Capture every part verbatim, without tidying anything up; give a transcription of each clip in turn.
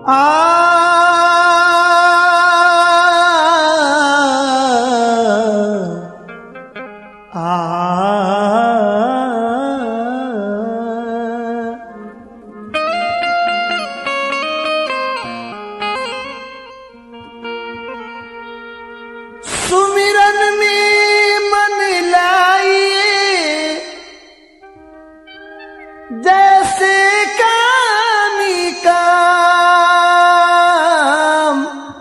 आ सुमिरन में मन लाइए जैसे कामी काम,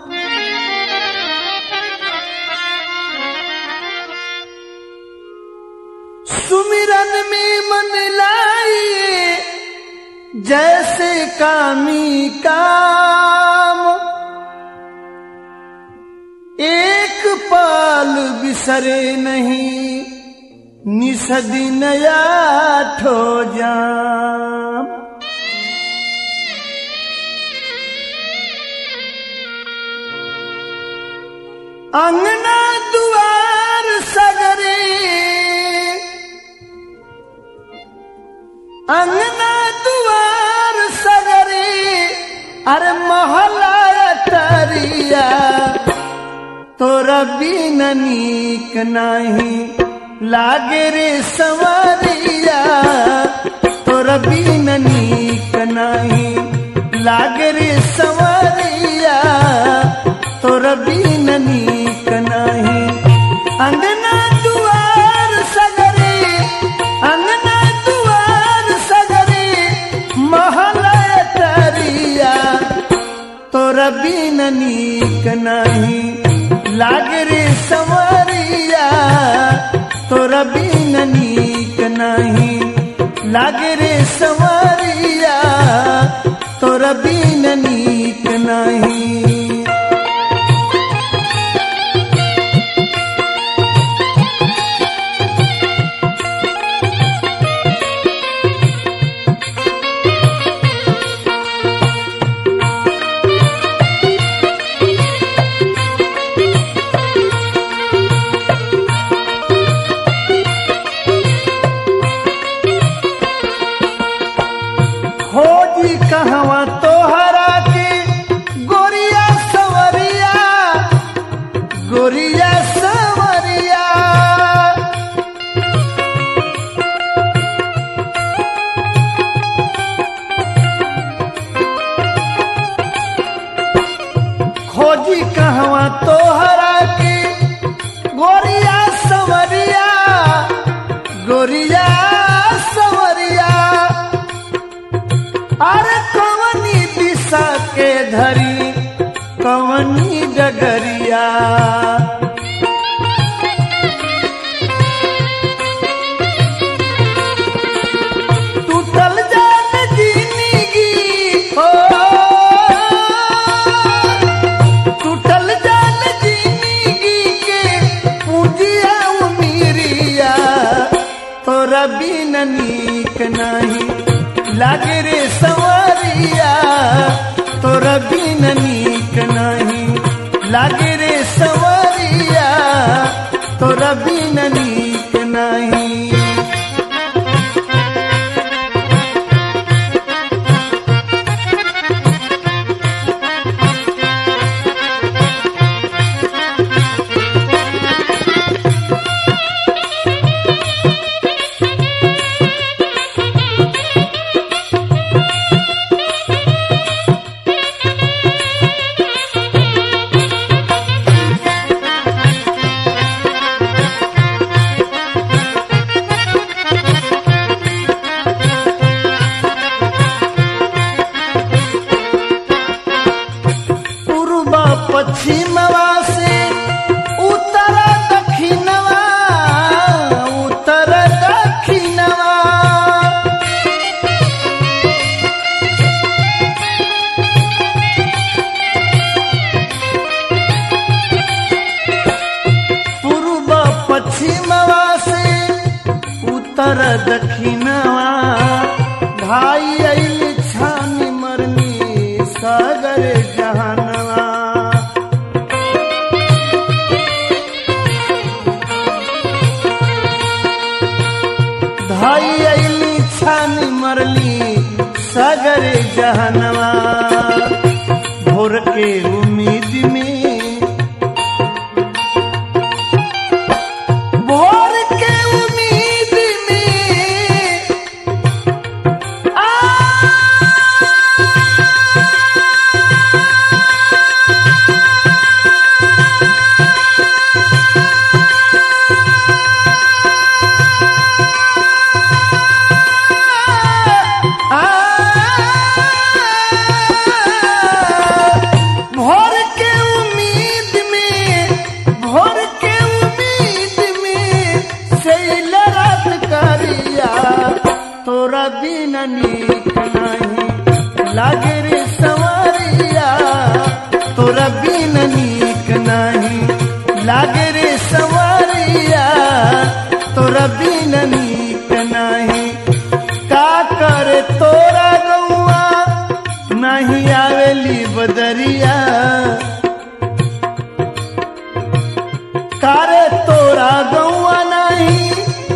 सुमिरन में मन लाइए जैसे कामी काम, एक पाल बिसरे नहीं निसदिन आठो जाम। अंगना दुआर सगरे, अंगना दुआर सगरे, अरे महला तरिया तोरा बिन नीक नाही लागे रे संवरिया, तोरा बिन नीक नाही लागे रे संवरिया, तोरा बिन नीक नाही। अंगना दुआर सगरे, अंगना दुआर सगरे, महला तरिया तोरा बिन नीक नाही लागे रे संवरिया, तोरा बिन नीक नाही लागे रे संवरिया, तोरा बिन नीक नाही। खोजी कहवा तोहरा के गोरिया सवरिया, गोरिया सवरिया, खोजी कहवा तोहरा के गोरिया सवरिया, गोरिया सवरिया, अरे कवनी दिशा के धरी कवनी डगरिया, टूटल जान जिंदगी हो, टूटल जान जिंदगी के पूजिया उमीरिया, तोरा बिन नीक नाही लागे रे संवरिया, तोरा बिन नीक नाही लागे रे संवरिया, तोरा बिन नीक नाही। पश्चिमवा से उत्तर दक्षिणवा, उत्तर दक्षिणवा, पूर्व पश्चिमवा से उत्तर दक्षिणवा, भाई आइल छानी मरनी सागर जहानवा, भाई आइली छानी मरली सागर जहानवा, के उम्मीद में, भोर के उम्मीद में आ भोर के उम्मीद में, भोर के उम्मीद में सैल रात करिया, तोरा बिन नीक नहीं लागे रे संवरिया, तोरा बिन नीक नहीं लागे रे संवरिया, तोरा बिन नीक नहीं। का करे तोरा गौआ नहीं आवेली बदरिया, कारे तोरा गौआ नहीं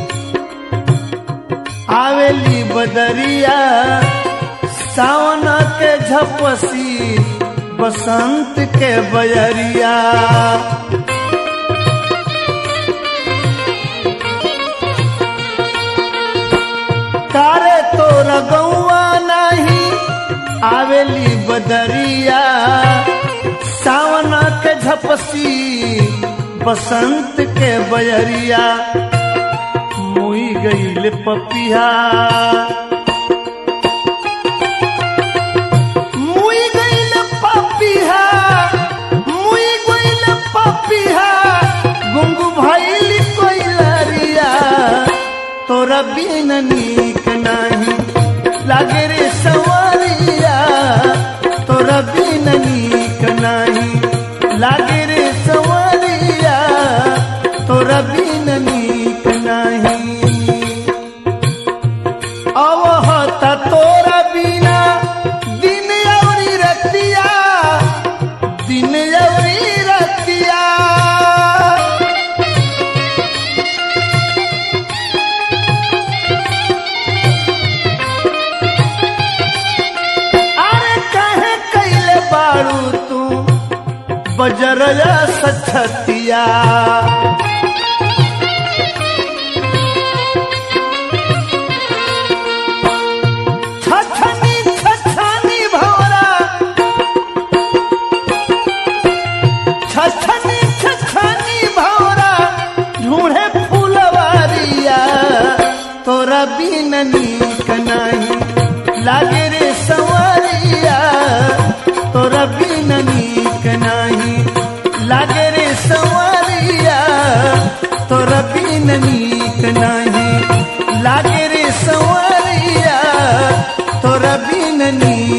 आवेली बदरिया, सावन के झपसी बसंत के बयरिया। कारे तोरा गौआ नहीं आवेली बदरिया, सावन के झपसी बसंत के बयरिया। मुई गईल पपिया, मुई गईल पपिया, मुई गईल पपिया, गुंगू भइल कोइलरिया, तोरा बिन नीक नहीं लागे रे संवरिया, तोरा बिन नीक नहीं लागे रे संवरिया, तोरा बिन नीक नहीं। अवहता तोरा बिना दिन अवरी रतिया, दिन अवरी रतिया। तू बजरया सछतिया, छछनी छछनी भौरा, छछनी छछनी भौरा ढूंढे फूलवारिया, तोरा बिन नीक नहीं लागे रे संवरिया, तोरा बिन नीक नहीं लागे रे संवरिया, तोरा बिन नीक नहीं लागे रे संवरिया, तोरा बिन नीक